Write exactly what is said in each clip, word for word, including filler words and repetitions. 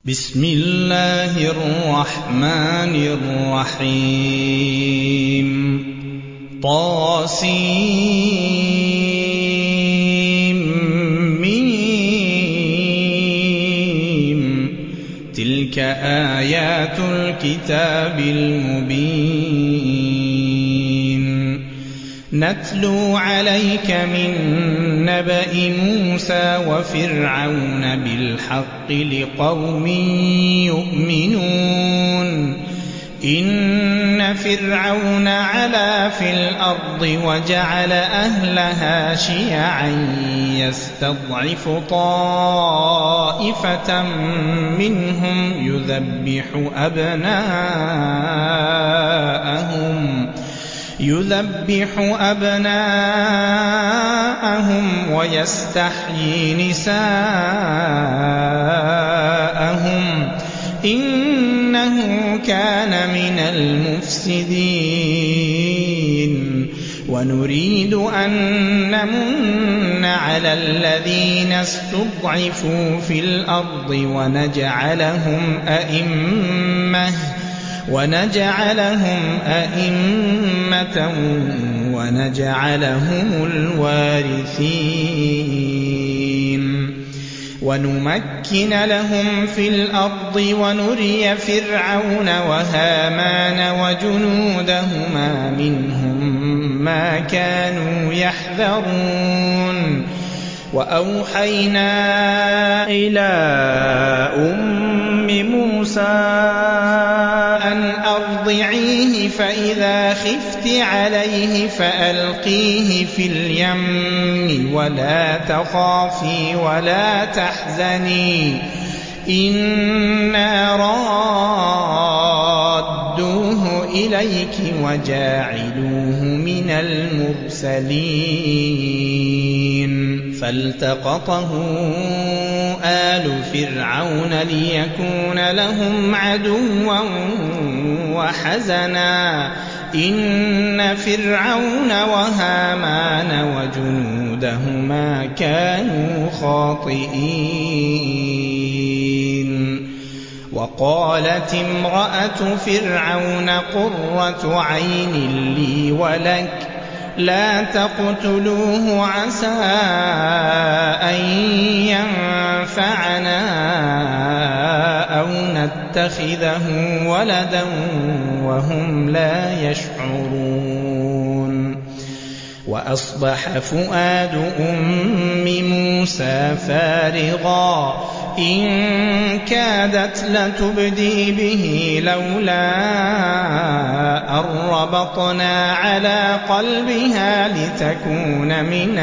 بسم الله الرحمن الرحيم طاسيم تلك آيات الكتاب المبين نتلو عليك من نبأ موسى وفرعون بالحق لقوم يؤمنون إن فرعون علا في الأرض وجعل أهلها شيعا يستضعف طائفة منهم يذبح أبناءهم يذبح أبناءهم ويستحيي نساءهم إنه كان من المفسدين ونريد أن نمن على الذين استضعفوا في الأرض ونجعلهم أئمة ونجعلهم أئمة ونجعلهم الوارثين ونمكن لهم في الأرض ونري فرعون وهامان وجنودهما منهم ما كانوا يحذرون وأوحينا إلى أم موسى أن أرضعيه فإذا خفت عليه فألقيه في اليم ولا تخافي ولا تحزني إنا رادوه إليك وجاعلوه من المرسلين فالتقطه آل فرعون ليكون لهم عدوا وحزنا إن فرعون وهامان وجنودهما كانوا خاطئين وقالت امرأة فرعون قرة عين لي ولك لا تقتلوه عسى أن ينفعنا أو نتخذه ولدا وهم لا يشعرون وأصبح فؤاد أم موسى فارغا إن كادت لتبدي به لولا أن ربطنا على قلبها لتكون من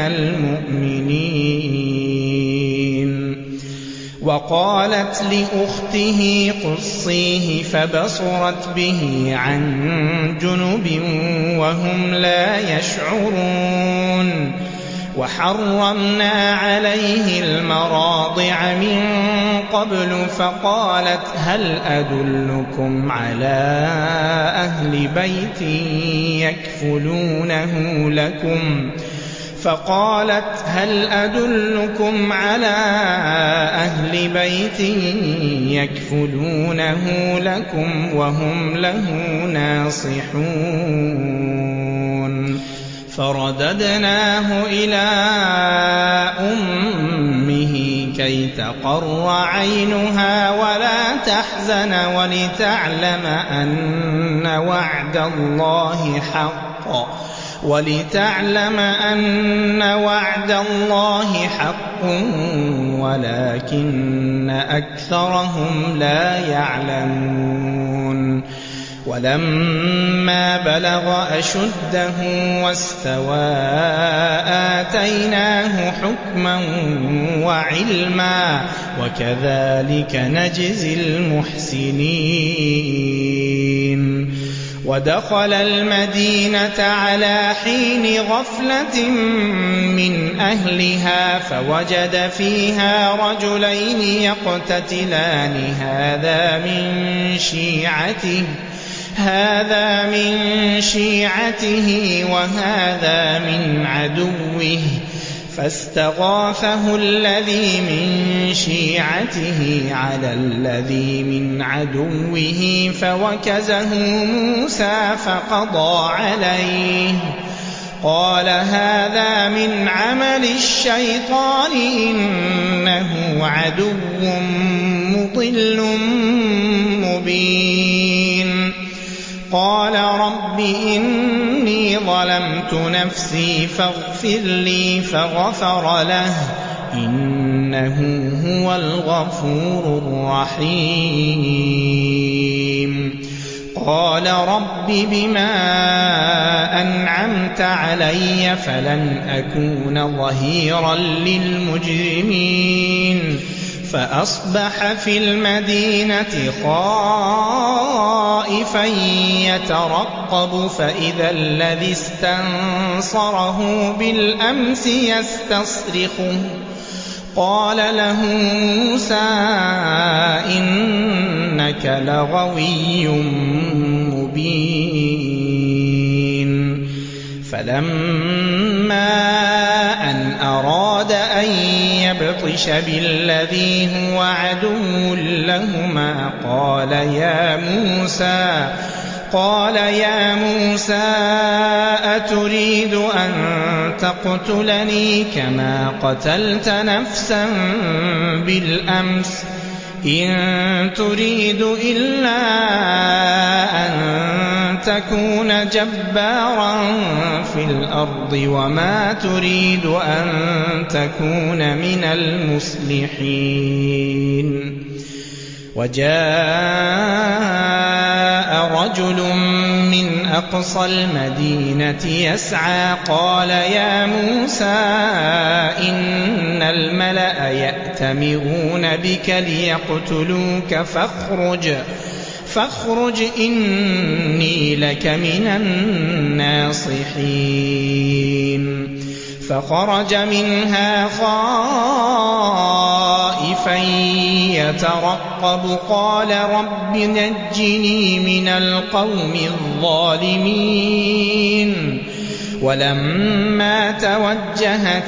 المؤمنين وقالت لأخته قصيه فبصرت به عن جنب وهم لا يشعرون وحرمنا عليه المراضع من قبل فقالت هل أدلكم على أهل بيت يكفلونه لكم فقالت هل أدلكم على أهل بيت يكفلونه لكم وهم له ناصحون فرددناه إلى أمه كي تقر عينها ولا تحزن ولتعلم أن وعد الله حق ولتعلم أن وعد الله حق ولكن أكثرهم لا يعلمون ولما بلغ أشده واستوى آتيناه حكما وعلما وكذلك نجزي المحسنين ودخل المدينة على حين غفلة من أهلها فوجد فيها رجلين يقتتلان هذا من شيعته هذا من شيعته وهذا من عدوه فاستغاثه الذي من شيعته على الذي من عدوه فوكزه موسى فقضى عليه قال هذا من عمل الشيطان إنه عدو مضل مبين قال رب إني ظلمت نفسي فاغفر لي فغفر له إنه هو الغفور الرحيم قال رب بما أنعمت علي فلن أكون ظهيرا للمجرمين فأصبح في المدينة خائفا يترقب فإذا الذي استنصره بالأمس يستصرخه قال له موسى إنك لغوي مبين فلما أن أراد أن يبطش بالذي هو عدو لهما قال يا موسى قال يا موسى أتريد أن تقتلني كما قتلت نفسا بالأمس إن تريد إلا أن تكون جبارا في الأرض وما تريد أن تكون من المصلحين وجاء رجل من أقصى المدينة يسعى قال يا موسى إن الملأ يأتمرون بك ليقتلوك فاخرج فاخرج إني لك من الناصحين فخرج منها خائفا يترقب قال رب نجني من القوم الظالمين ولما توجه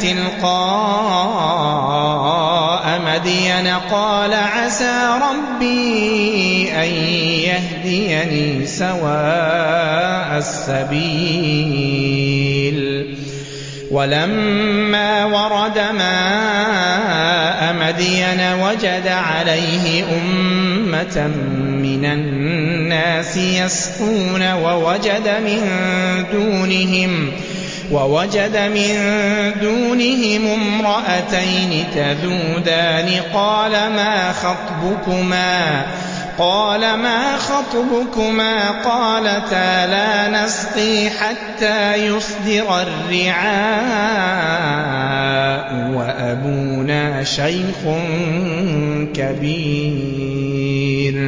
تلقاء مدين قال عسى ربي أن يهديني سواء السبيل ولما ورد ماء مدين وجد عليه أمة من الناس يسقون ووجد من دونهم ووجد من دونهم امرأتين تذودان قال ما خطبكما قال ما خطبكما قالتا لا نسقي حتى يصدر الرعاء وأبونا شيخ كبير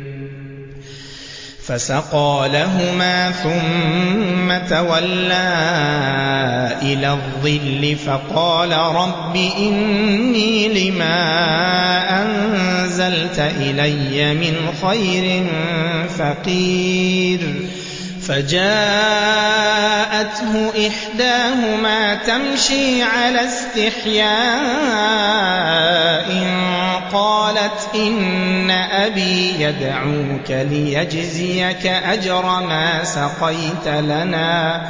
فسقى لهما ثم تولى إلى الظل فقال رب إني لما أنزلت إلي من خير فقير فجاءته إحداهما تمشي على استحياء قالت إن أبي يدعوك ليجزيك أجر ما سقيت لنا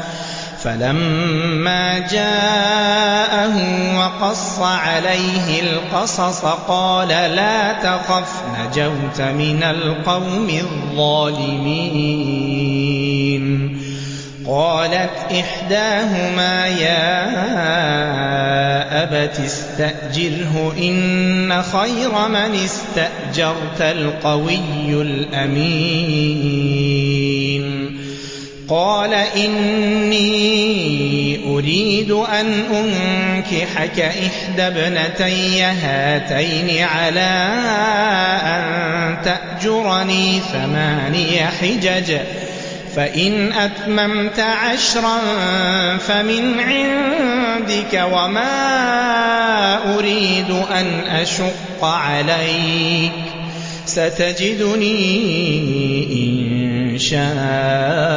فلما جاءه وقص عليه القصص قال لا تخف نجوت من القوم الظالمين قالت إحداهما يا أبت استأجره إن خير من استأجرت القوي الأمين قال إني أريد أن أنكحك إحدى ابنتي هاتين على أن تأجرني ثماني حجج فإن أتممت عشرا فمن عندك وما أريد أن أشق عليك ستجدني إن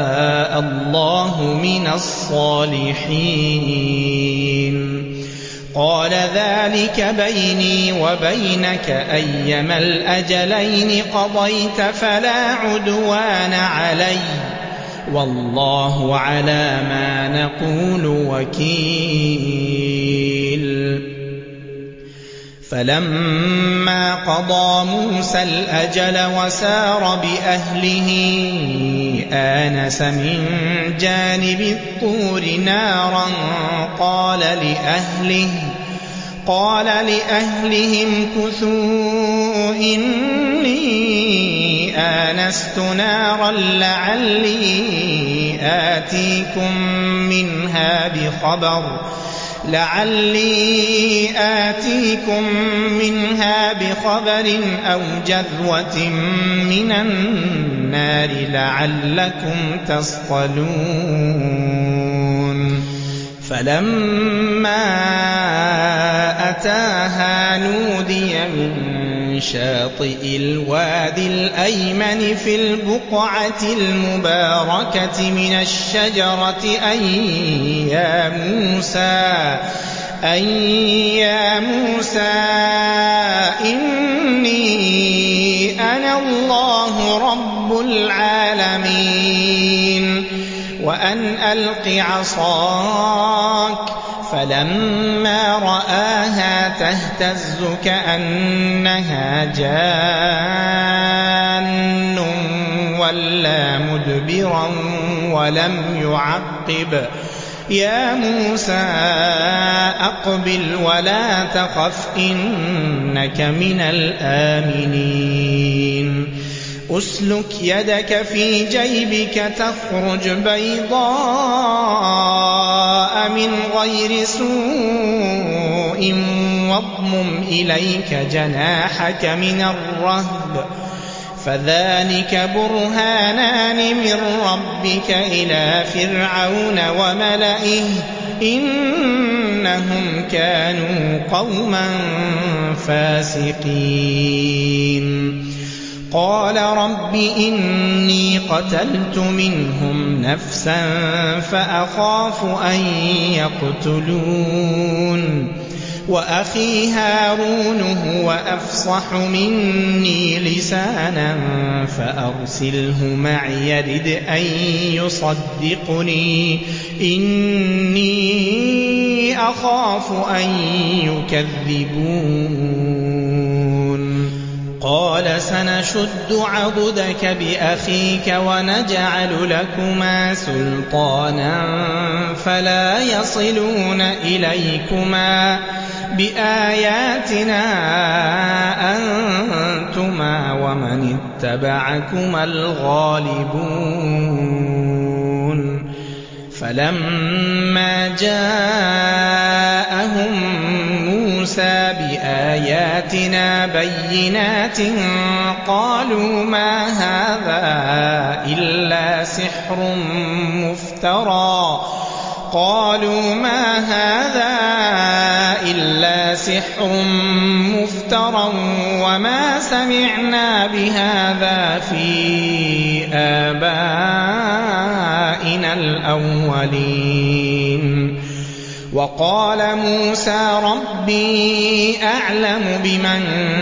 شاء الله من الصالحين قال ذلك بيني وبينك أيما الأجلين قضيت فلا عدوان علي والله على ما نقول وكيل. فلما قضى موسى الأجل وسار بأهله آنس من جانب الطور نارا قال لأهله قال لأهلهم كثوا إني آنست نارا لعلي آتيكم منها بخبر لعلي آتيكم منها بخبر أو جذوة من النار لعلكم تصطلون. فلما أتاها نودي من شاطئ الوادي الأيمن في البقعة المباركة من الشجرة أن يا موسى أن يا موسى إني أنا الله رب العالمين وأن ألق عصاك. فلما رآها تهتز كأنها جان ولا مدبرا ولم يعقب يا موسى أقبل ولا تخف إنك من الآمنين. أسلك يدك في جيبك تخرج بيضاء من غير سوء واضمم إليك جناحك من الرهب فذلك برهانان من ربك إلى فرعون وملئه إنهم كانوا قوما فاسقين. قال رب إني قتلت منهم نفسا فأخاف أن يقتلون وأخي هارون هو أفصح مني لسانا فأرسله معي يرد أن يصدقني إني أخاف أن يكذبون. قال سنشد عضدك بأخيك ونجعل لكما سلطانا فلا يصلون إليكما بآياتنا أنتما ومن اتبعكما الغالبون. فلما جاءهم موسى بآياتنا بينات قالوا ما هذا إلا سحر مفترى قالوا ما هذا إلا سحر مفترى وما سمعنا بهذا في آبائنا الأولين. وقال موسى ربي أعلم بمن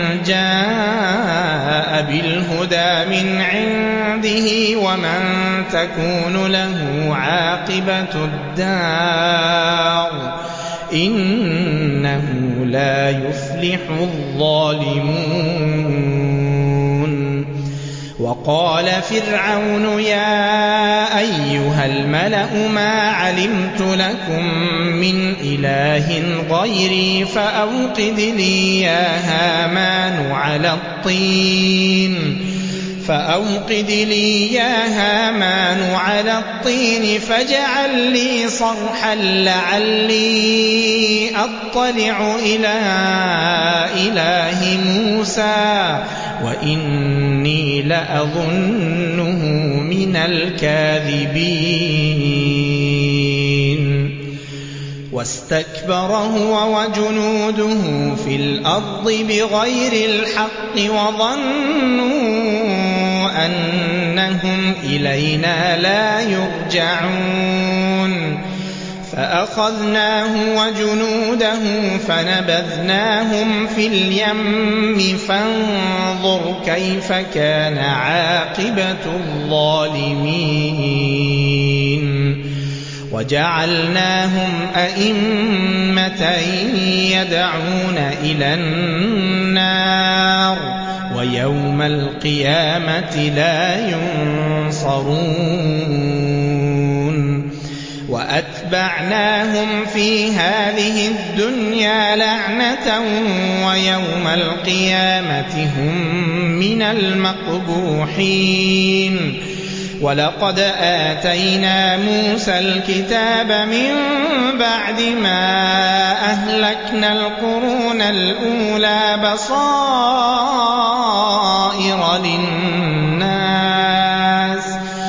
جاء بالهدى من عنده ومن تكون له عاقبة الدار إنه لا يفلح الظالمون. وقال فرعون يا أيها الملأ ما علمت لكم من إله غيري فأوقد لي يا هامان على الطين فأوقد لي يا هامان على الطين فاجعل لي صرحا لعلي أطلع إلى إله موسى وإني لأظنه من الكاذبين. واستكبر هو وجنوده في الأرض بغير الحق وظنوا أنهم إلينا لا يرجعون. فأخذناه وجنوده فنبذناهم في اليم فانظر كيف كان عاقبة الظالمين وجعلناهم أئمة يدعون إلى النار ويوم القيامة لا ينصرون وأتبعناهم في هذه الدنيا لعنة ويوم القيامة هم من المقبوحين ولقد آتينا موسى الكتاب من بعد ما أهلكنا القرون الأولى بصائر للناس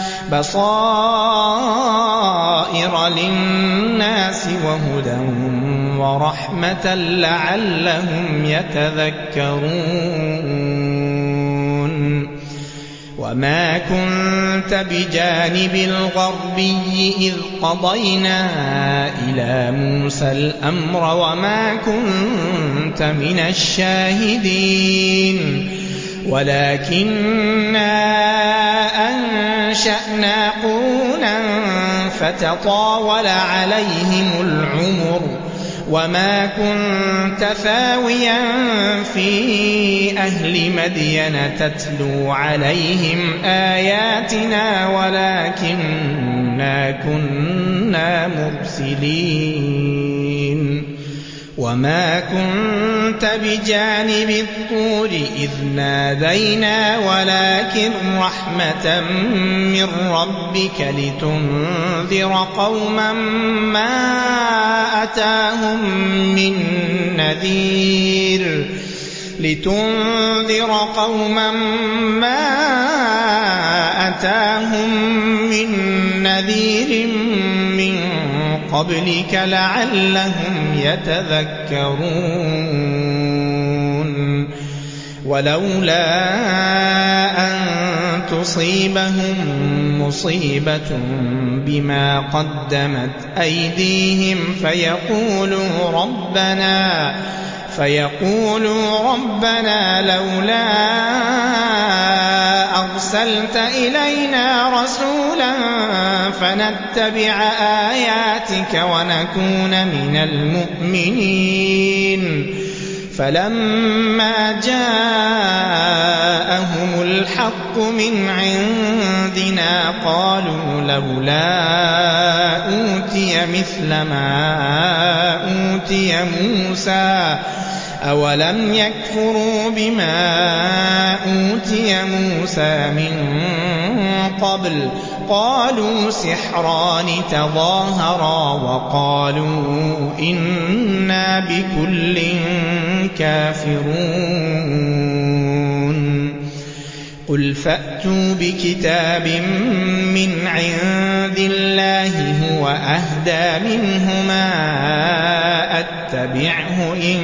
بصائر للناس وهدى ورحمة لعلهم يتذكرون وما كنت بجانب الغربي إذ قضينا إلى موسى الأمر وما كنت من الشاهدين ولكننا أنشأنا قرونا فتطاول عليهم العمر وما كنت ثاويا في أهل مدين تتلو عليهم آياتنا ولكننا كنا مرسلين وما كنت بجانب الطور إذ نادينا ولكن رحمة من ربك لتنذر قوما ما أتاهم من نذير لتنذر قوما ما أتاهم من نذير من قبلك لعلهم يتذكرون ولولا أن تصيبهم مصيبة بما قدمت أيديهم فيقولوا ربنا فيقولوا ربنا لولا أرسلت إلينا رسولا فنتبع آياتك ونكون من المؤمنين فلما جاءهم الحق من عندنا قالوا لولا أوتي مثل ما أوتي موسى أولم يكفروا بما أوتي موسى من قبل قالوا سحران تظاهرا وقالوا إنا بكل كافرون قل فأتوا بكتاب من عند الله هو أهدى منهما أتبعه إن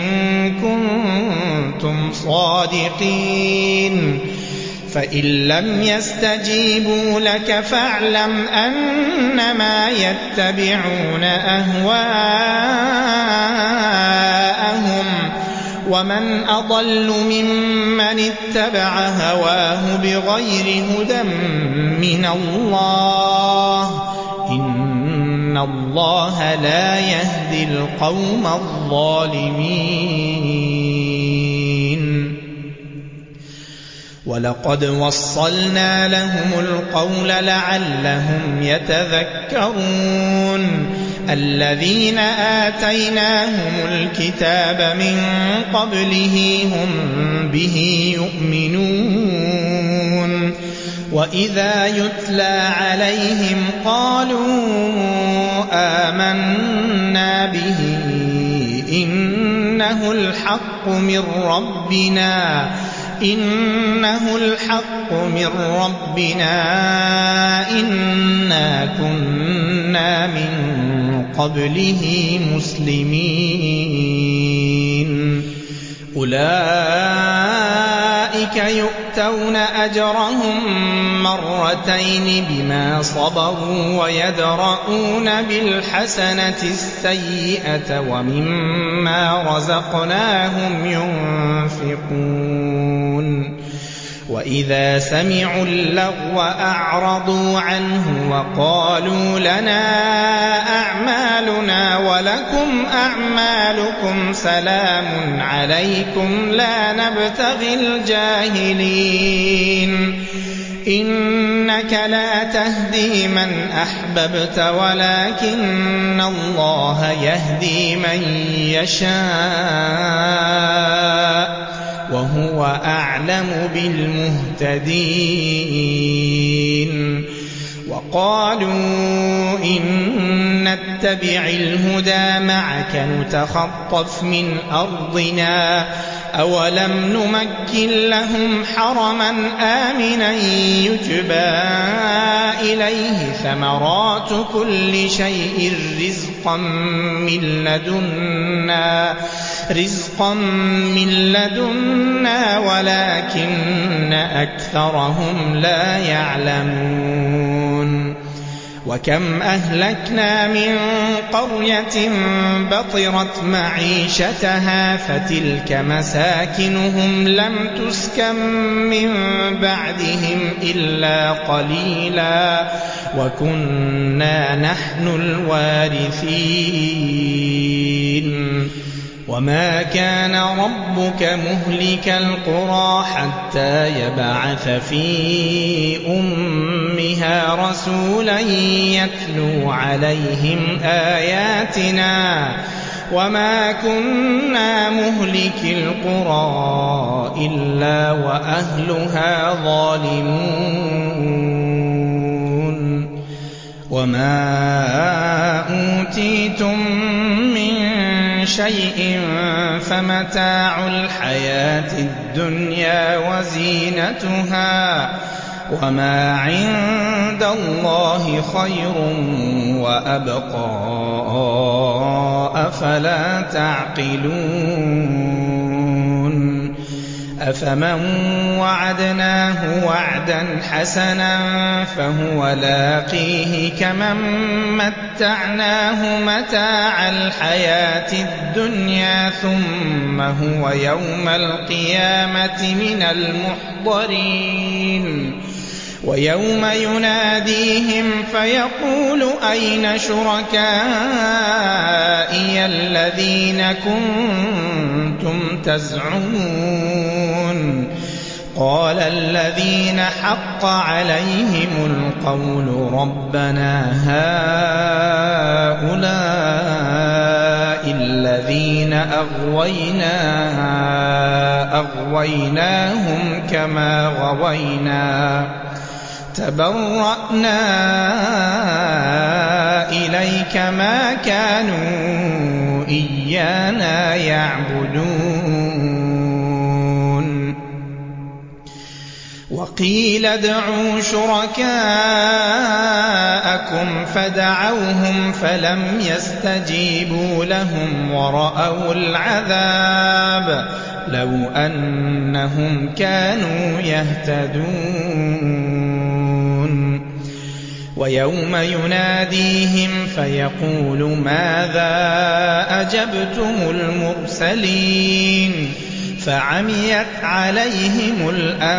كنتم صادقين فإن لم يستجيبوا لك فاعلم أنما يتبعون أهواءهم ومن أضل ممن اتبع هواه بغير هدى من الله إن الله لا يهدي القوم الظالمين ولقد وصلنا لهم القول لعلهم يتذكرون الذين آتيناهم الكتاب من قبله هم به يؤمنون وإذا يتلى عليهم قالوا آمنا به إنه الحق من ربنا إنه الحق من ربنا إنا كنا من قبله مسلمين أولئك يؤتون يؤتون أجرهم مرتين بما صبروا ويدرؤون بالحسنة السيئة ومما رزقناهم ينفقون وإذا سمعوا اللغو أعرضوا عنه وقالوا لنا أعمالنا ولكم أعمالكم سلام عليكم لا نبتغي الجاهلين إنك لا تهدي من أحببت ولكن الله يهدي من يشاء وهو أعلم بالمهتدين وقالوا إن نتبع الهدى معك نتخطف من أرضنا أولم نمكن لهم حرما آمنا يجبى إليه ثمرات كل شيء رزقا من لدنا رزقا من لدنا ولكن أكثرهم لا يعلمون وكم أهلكنا من قرية بطرت معيشتها فتلك مساكنهم لم تسكن من بعدهم إلا قليلا وكنا نحن الوارثين وما كان ربك مهلك القرى حتى يبعث في أمها رسولا يتلو عليهم آياتنا وما كنا مهلك القرى إلا وأهلها ظالمون وما أوتيتم من شيء فمتاع الحياة الدنيا وزينتها وما عند الله خير وأبقى أفلا تعقلون أفمن وعدناه وعدا حسنا فهو لاقيه كمن متعناه متاع الحياة الدنيا ثم هو يوم القيامة من المحضرين ويوم يناديهم فيقول أين شركائي الذين كنتم تزعمون قال الذين حق عليهم القول ربنا هؤلاء الذين أغوينا أغويناهم كما غوينا تبرأنا إليك ما كانوا إيانا يعبدون وقيل ادعوا شركاءكم فدعوهم فلم يستجيبوا لهم ورأوا العذاب لو أنهم كانوا يهتدون ويوم يناديهم فيقول ماذا أجبتم المرسلين فعميت عليهم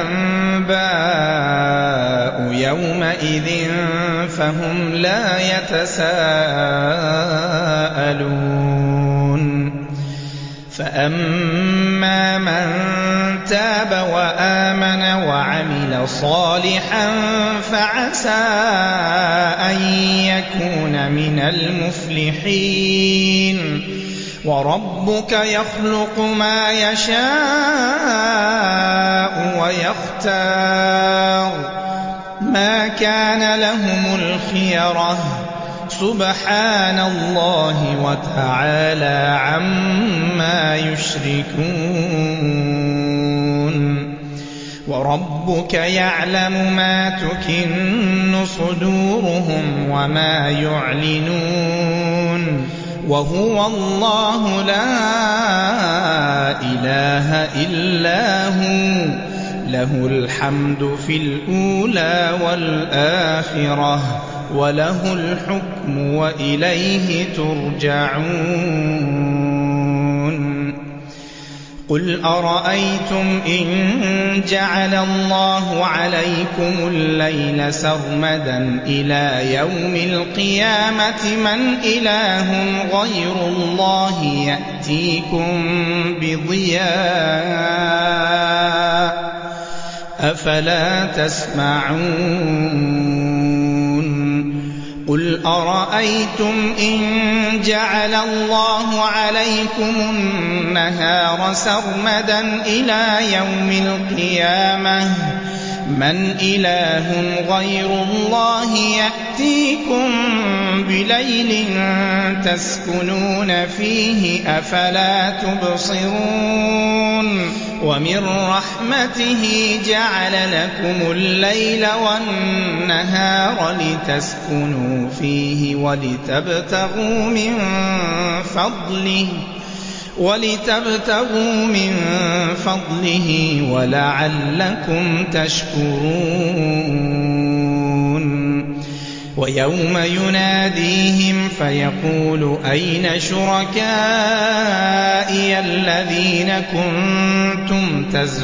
الأنباء يومئذ فهم لا يتساءلون فأما من تاب وآمن وعمل صالحا فعسى أن يكون من المفلحين وربك يخلق ما يشاء ويختار ما كان لهم الخيرة سبحان الله وتعالى عما يشركون وربك يعلم ما تكن صدورهم وما يعلنون وهو الله لا إله إلا هو له الحمد في الأولى والآخرة وله الحكم وإليه ترجعون قل أرأيتم إن جعل الله عليكم الليل سرمدا إلى يوم القيامة من إله غير الله يأتيكم بضياء أفلا تسمعون قل أرأيتم إن جعل الله عليكم النهار سرمدا إلى يوم القيامة من إله غير الله يأتيكم بليل تسكنون فيه أفلا تبصرون ومن رحمته جعل لكم الليل والنهار لتسكنوا فيه ولتبتغوا من فضله ولتبتغوا من فضله ولعلكم تشكرون ويوم يناديهم فيقول أين شركائي الذين كنتم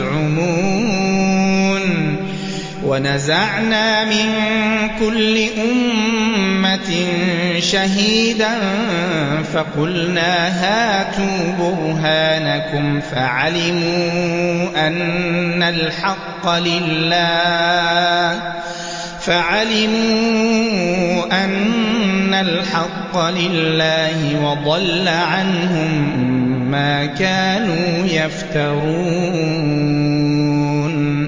تزعمون ونزعنا من كل أمة شهيدا فقلنا هاتوا برهانكم فعلموا أن الحق لله فعلموا أن الحق لله وضل عنهم ما كانوا يفترون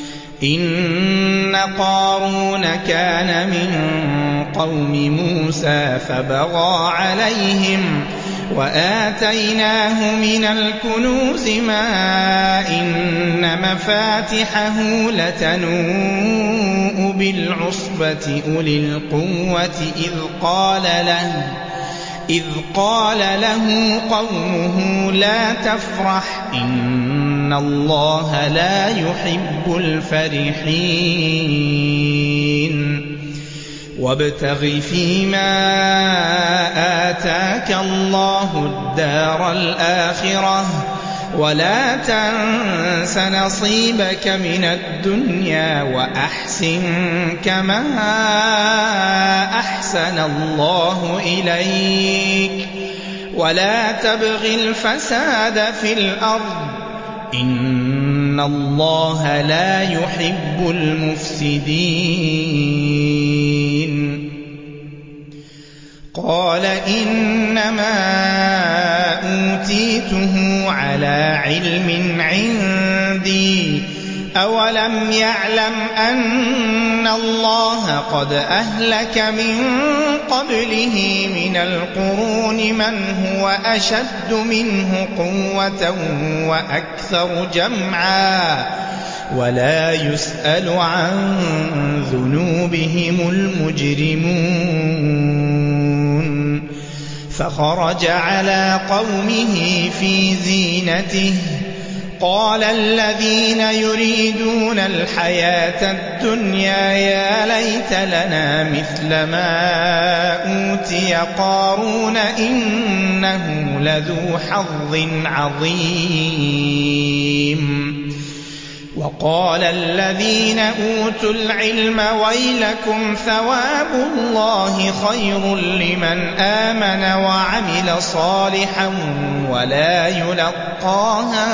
إن قارون كان من قوم موسى فبغى عليهم وآتيناه من الكنوز ما إن مفاتحه لتنوء بالعصبة أولي القوة إذ قال له إذ قال له قومه لا تفرح إن الله لا يحب الفرحين وابتغ فيما آتاك الله الدار الآخرة ولا تنس نصيبك من الدنيا وأحسن كما أحسن الله إليك ولا تبغ الفساد في الأرض إن الله لا يحب المفسدين قال إنما أوتيته على علم عندي أولم يعلم أن الله قد أهلك من قبله من القرون من هو أشد منه قوة وأكثر جمعا ولا يسأل عن ذنوبهم المجرمون فخرج على قومه في زينته قال الذين يريدون الحياة الدنيا يا ليت لنا مثل ما أوتي قارون إنه لذو حظ عظيم وقال الذين أوتوا العلم ويلكم ثواب الله خير لمن آمن وعمل صالحا ولا يلقاها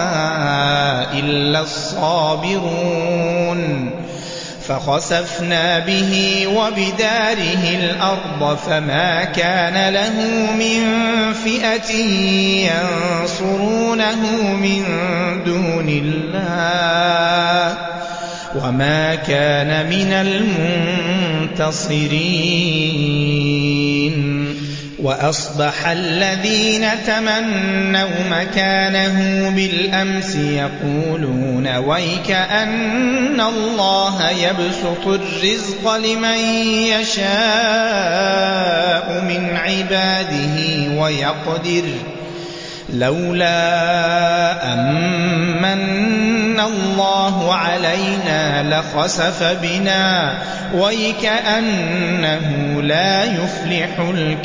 إلا الصابرون فخسفنا به وبداره الأرض فما كان له من فئة ينصرونه من دون الله وما كان من المنتصرين وأصبح الذين تمنوا مكانه بالأمس يقولون ويك أن الله يبسط الرزق لمن يشاء من عباده ويقدر لولا أمن الله علينا لخسف بنا ويكأنه لا يفلح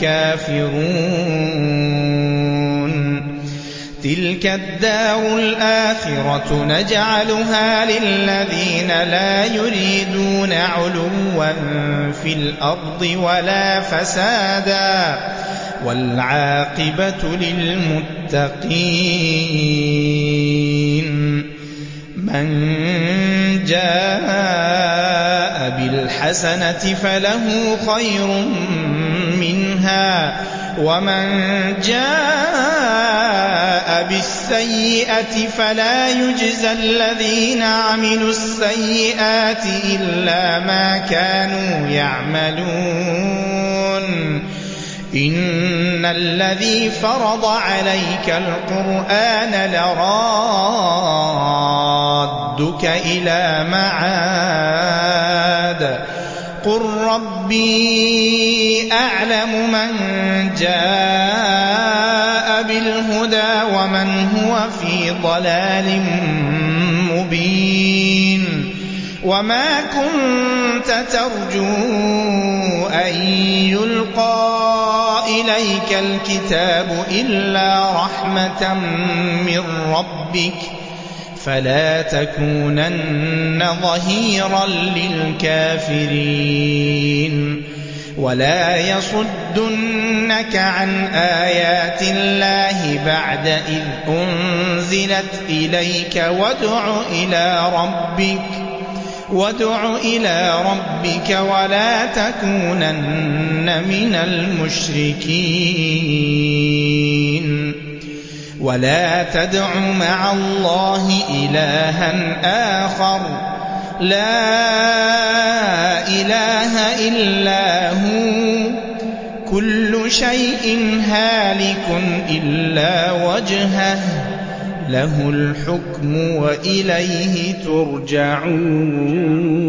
الكافرون تلك الدار الآخرة نجعلها للذين لا يريدون علوا في الأرض ولا فسادا والعاقبة للمتقين من جاء بالحسنة فله خير منها ومن جاء بالسيئة فلا يجزى الذين عملوا السيئات إلا ما كانوا يعملون إن الذي فرض عليك القرآن لرادك إلى معاد قل ربي أعلم من جاء بالهدى ومن هو في ضلال مبين وما كنت ترجو أن يلقى إليك الكتاب إلا رحمة من ربك فلا تكونن ظهيرا للكافرين ولا يصدنك عن آيات الله بعد إذ أنزلت إليك وادع إلى ربك وادع إلى ربك ولا تكونن من المشركين ولا تدع مع الله إلها آخر لا إله إلا هو كل شيء هالك إلا وجهه له الحكم وإليه ترجعون.